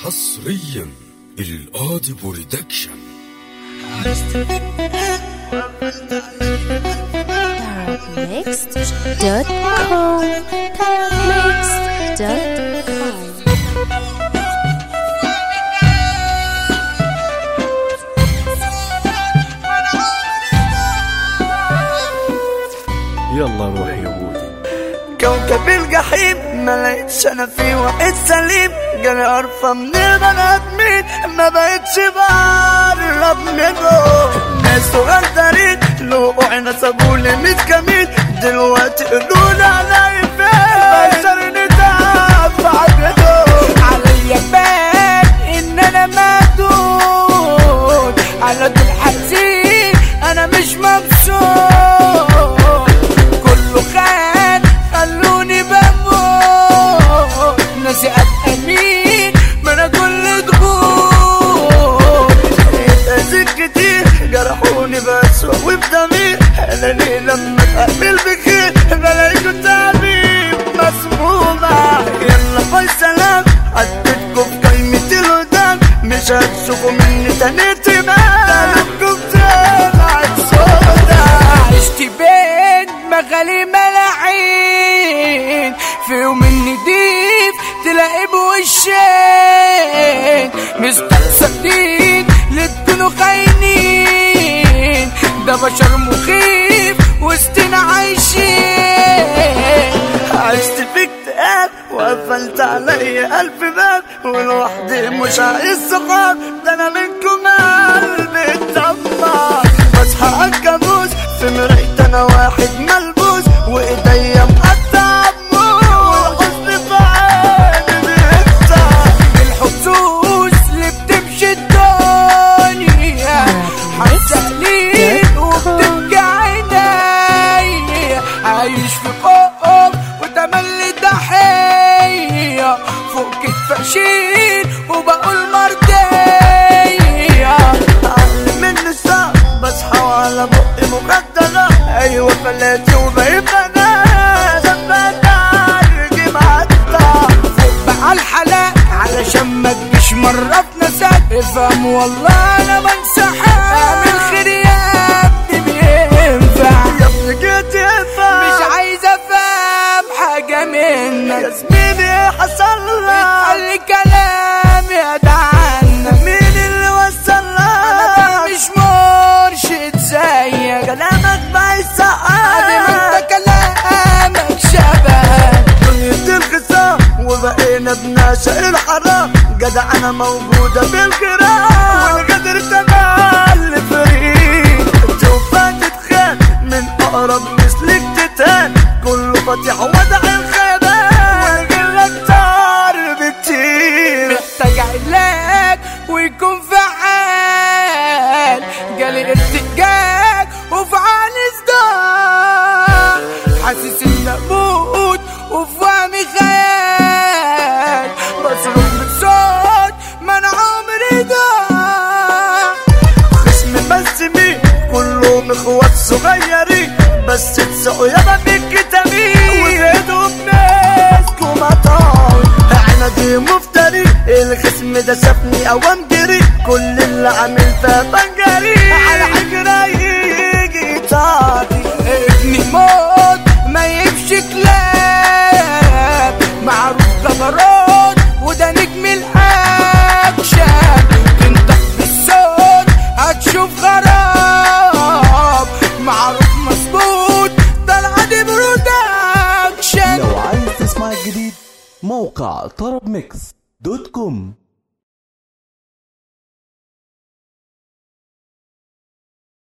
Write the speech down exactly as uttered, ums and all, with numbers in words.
حصريا القاضي برودكشن. Therapmixed dot com Therapmixed dot com. يلا روح يا بودي. كوكب الجحيم ما لقيتش انا فيه واحد سليم، جالي قرفة من البني ادمين ما بقتش بقرب منهم. ناس غدارين لوقوعنا سابولي ميت كمين، دلوقتي قولولي علي فين بشر نتعب بعدهم. عليا بان ان انا مهدود، على طول حزين انا مش مبسوط، كله خان خلوني بموت، ناسي ابقى مين ما انا كل ضغوط. اتأذيت كتير جرحوني بأسوأ وبضمير، انا ليه لما اتقابل بخير بلاقيكوا تعبيب مسمومة. يلا باي سلام، عدتكوا في قايمة الهدام، مش هتشوفوا مني تاني اهتمام، قلوبكوا بتبعت سودا. عشت بين مغالي ملاعين، في يوم النديف تلاقي بوشين، مستقصدين لتكونوا خاينين، ده بشر مخيف وسطنا عايشين. عشت في اكتئاب وقفلت عليا ألف باب، ولوحدي مش عايز صحاب، ده انا منكم قلبي اتدمر. بصحى عالكابوس في مراية انا واحد ملبوس، وايديا مقطعة بموس، والحزن في عيني بيفتح. الحظوظ اللي بتمشي الدنيا حزقلين وبتبكي عيني، عايش في قوم وتملي ضحية، فوق كتف اشيل وبقول مرضية. اعلم من الصعب بصحى وعلى بقي مخدرة، ايوه فلاتي وبقيت انا زبادة رجي معطة. فوق بقى الحلاق علشان ما تجيش مرة في نساك، افهم والله انا بنسحب، اعمل خير يا ابني بينفع، يا ابني جيت ينفع، مش عايز افهم حاجة منك يا زميلي. حصل لك اتقال كلام يا دعنا، مين اللي وصل لك؟ انا مش مرشد زيك، كلامك بيسقط ما انت كلامك شبه دنيا الخصام، وبقينا بنعشق الحرام، جدع انا موجودة بالكرام، والقدر تملي فريق. تشوفها تتخان من اقرب مثلك تتهان، كله فاتح وضع الخيبان، والغلة اكتر بكتير. محتاج علاج ويكون فعال، جالي ارتجاج وفي عقلي صداع، حاسس اني اموت وفي وهمي خيال، بصرخ بصوت ما انا عمري ضاع. خصمي بس مين كلهم اخوات صغيرين، بس تسقوا يابا بالكتامين، وزيدوا بناسكوا مطاوي. عنادي مفتري الخصم ده شافني اوام جري، كل اللي عامل فيها بنجري، على حجرة يجي طاقي. ابني موت ما يمشي كلاب، معروف جبروت وده نجم الاكشن، تنطق بالصوت هتشوف غراب، معروف مظبوط ده القاضي برودكشن. لو عايز تسمع الجديد موقع طرب ميكس دوت كوم.